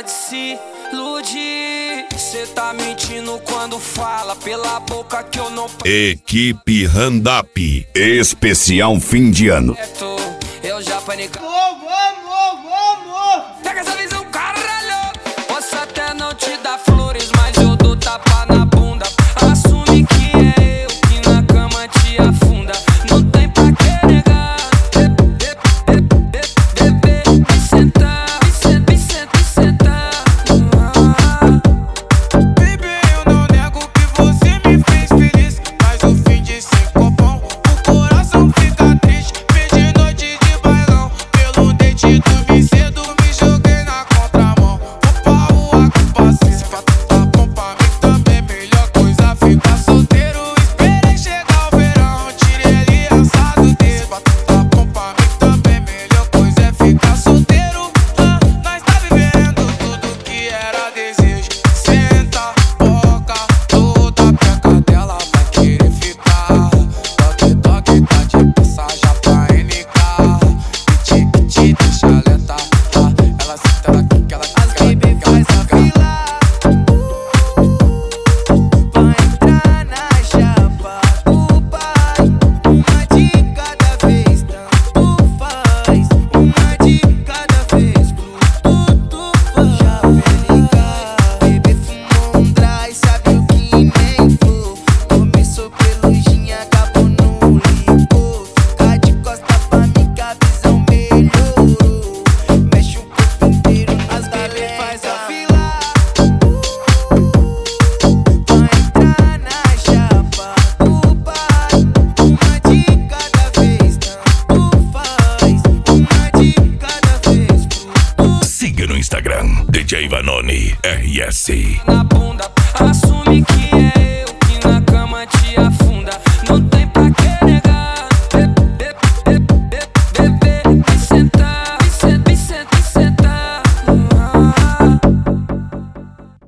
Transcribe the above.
de se iludir. Cê tá mentindo quando fala pela boca que eu não... Equipe Randap, especial fim de ano. Eu já panico. Pega essa visão, caralho. Posso até não te dar flores, mas eu dou tapa na bunda. Assume que é eu que na cama te afunda. Não tem pra que negar. Me sentar, me sentar. Baby, eu não nego que você me fez feliz, mas o fim de cinco bom, o coração fica triste. Perdi noite de bailão, pelo dente dormi cedo, me joguei na contramão. O pau, a culpa sim, se fato tá bom pra mim também. Melhor coisa ficar solteiro. Esperei chegar o verão, tirei ele assado dele. Se fato tá bom pra mim também. Melhor coisa é ficar solteiro. Nós tá vivendo tudo que era desejo. Senta, boca, toda a peca dela vai querer ficar. Toque, toque, tá de passagem pra NK. Piti, deixa lenta. Ela senta, ela quica, ela quica, ela quica, ela quica. Vai entrar na chapa do pai. Uma de cada vez, tanto faz. Uma de cada vez, tudo faz. Já ligar, bebê fumou um dry, sabe o que nem flor. Começou pelo gin, acabou no licor. Fica de costa pra mim que a visão melhorou. Mexe o corpo inteiro, as bebê faz a fila. Vai entrar na chapa do pai. Uma de cada vez, tanto faz. Uma de cada vez, Siga no Instagram, DJ Vanoni RS. Na bunda, assume que é eu